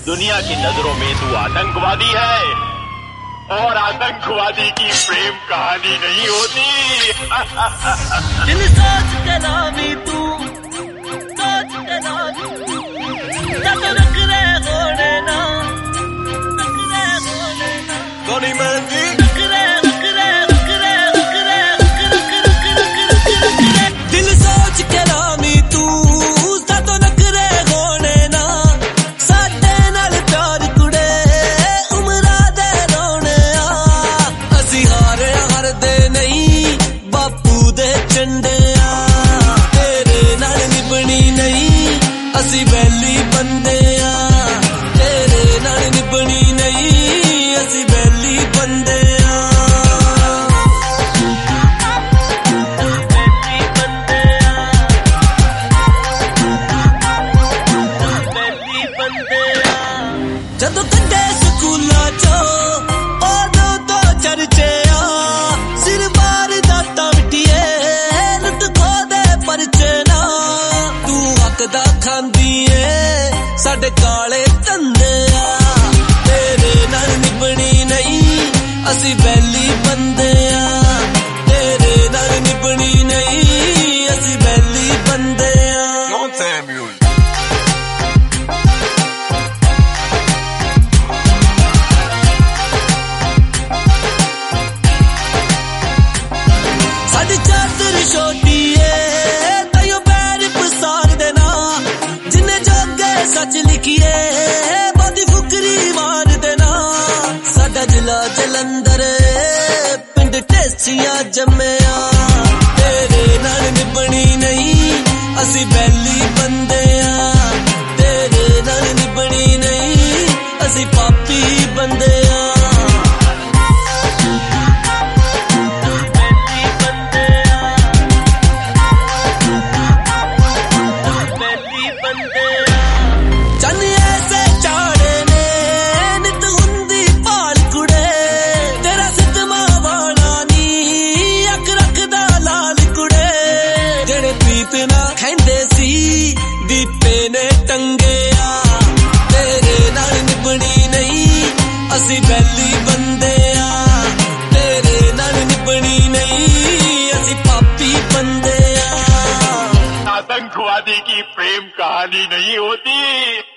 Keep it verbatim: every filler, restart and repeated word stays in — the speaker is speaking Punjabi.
दुनिया की नजरों में तू आतंकवादी है और आतंकवादी की प्रेम कहानी नहीं होती। दिल सोच के नामी तू सोच के नामी जब रख रहे होने ना रख रहे होने ना गोनी महंगी रख रहे रख रहे रख रहे रख रहे रख रख रख रख रख रख दिल सोच के नामी तू सातों रख रहे होने ना साडे नाल प्यार कुड़े उमरा दे रोने आ असी हारे हारदे नहीं बापू दे झंडे आ तेरे नाल निभनी नहीं असी बैली बंदे आ तेरे नाल निभनी नहीं असी बैली बंदे आ बैली बंदे आ बैली बंदे आ ਜਦੋਂ ਕੱਢੇ ਸਕੂਲਾਂ ਚੋਂ ਉਦੋਂ ਤੋਂ ਚਰਚੇ ਆ ਸਿਰ ਬਾਰ ਦਾਤਾ ਮਿੱਟੀਏ ਲੁੱਟ ਖੋ ਦੇ ਪਰਚੇ ਨਾ ਤੂੰ ਹੱਕ ਦਾ ਖਾਂਦੀ ਏ ਸਾਡੇ ਕਾਲੇ ਧੰਦੇ ਆ ਤੇਰੇ ਨਾਲ ਨਿਭਣੀ ਨਹੀਂ ਅਸੀਂ ਬੈਲੀ ਬੰਦੇ ਆ ਤੇਰੇ ਨਾਲ ਨਿਭਣੀ ਨਹੀਂ ਅਸੀਂ ਬੈਲੀ ਬੰਦੇ ਆ ਸਾਡੀ ਚਾਦਰ ਛੋਟੀ ਏ ਤੈਨੂੰ ਪੈਰ ਪਸਾਰ ਦੇਣਾ ਜਿੰਨੇ ਜੋਗੇ ਸੱਚ ਲਿਖੀਏ ਬਾਦੀ ਫੁਕਰੀ ਮਾਰ ਦੇਣਾ ਸਾਡਾ ਜ਼ਿਲ੍ਹਾ ਜਲੰਧਰ ਏ ਪਿੰਡ ਢੇਸੀਆਂ ਜੰਮਿਆ ਤੇਰੇ ਨਾਲ ਨਿਭਣੀ ਨਹੀਂ ਅਸੀਂ ਬੈਲੀ ਬੰਦੇ ਆ ਤੇਰੇ ਨਾਲ ਨਿਭਣੀ ਨਹੀਂ ਅਸੀਂ ਪਾਪੀ ਬੰਦੇ ਆ बैली बंदे आ बैली बंदे आ ਚੰਨ ਐਸੇ ਚਾੜੇ ਨੇ ਨਿਤ ਹੁੰਦੀ ਭਾਲ ਕੁੜੇ ਤੇਰਾ ਸਿੱਧਮਾ ਵਾਲਾ ਨੀ ਅੱਖ ਰੱਖਦਾ ਲਾਲ ਕੁੜੇ ਜਿਹੜੇ ਪ੍ਰੀਤ ਨਾ ਖੈਂਦੇ ਸੀ ਦੀਪੇ ਨੇ ਟੰਗਿਆ ਤੇਰੇ ਨਾਲ ਨਿਭਣੀ ਨਹੀਂ ਅਸੀਂ ਬੈਲੀ ਬੰਦੇ ਆ ਤੇਰੇ ਨਾਲ ਨਿਭਣੀ ਨਹੀਂ ਅਸੀਂ ਪਾਪੀ ਬੰਦੇ ਆ आतंकवादी की प्रेम कहानी नहीं होती।